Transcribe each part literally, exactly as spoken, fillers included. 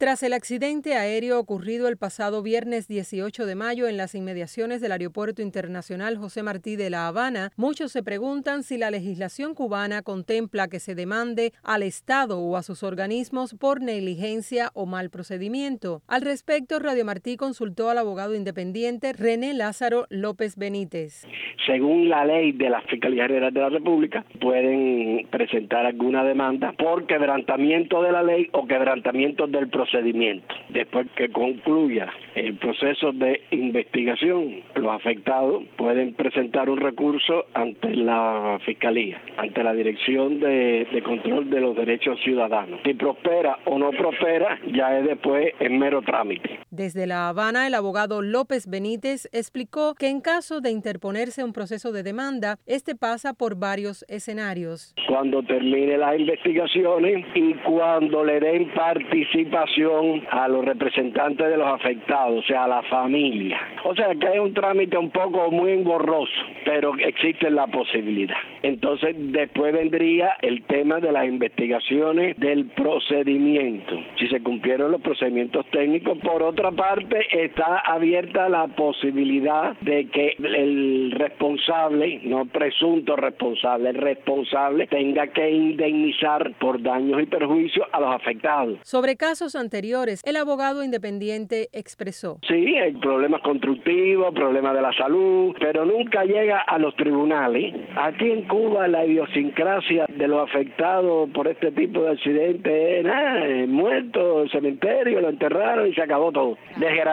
Tras el accidente aéreo ocurrido el pasado viernes dieciocho de mayo en las inmediaciones del Aeropuerto Internacional José Martí de La Habana, muchos se preguntan si la legislación cubana contempla que se demande al Estado o a sus organismos por negligencia o mal procedimiento. Al respecto, Radio Martí consultó al abogado independiente René Lázaro López Benítez. Según la ley de la Fiscalía General de la República, pueden presentar alguna demanda por quebrantamiento de la ley o quebrantamiento del procedimiento. Después que concluya el proceso de investigación, los afectados pueden presentar un recurso ante la Fiscalía, ante la Dirección de, de Control de los Derechos Ciudadanos. Si prospera o no prospera, ya es después en mero trámite. Desde La Habana, el abogado López Benítez explicó que en caso de interponerse un proceso de demanda, este pasa por varios escenarios. Cuando termine las investigaciones y cuando le den participación a los representantes de los afectados, o sea, a la familia. O sea, que es un trámite un poco muy engorroso, pero existe la posibilidad. Entonces, después vendría el tema de las investigaciones del procedimiento. Si se cumplieron los procedimientos técnicos, por otra parte, está abierta la posibilidad de que el responsable, no presunto responsable, el responsable tenga que indemnizar por daños y perjuicios a los afectados. Sobre casos anteriores, el abogado independiente expresó: Sí, hay problemas constructivos, problemas de la salud, pero nunca llega a los tribunales. Aquí en Cuba la idiosincrasia de los afectados por este tipo de accidentes es nada, muerto, el cementerio, lo enterraron y se acabó todo.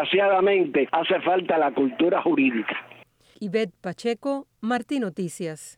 Desgraciadamente hace falta la cultura jurídica. Ivette Pacheco, Martí Noticias.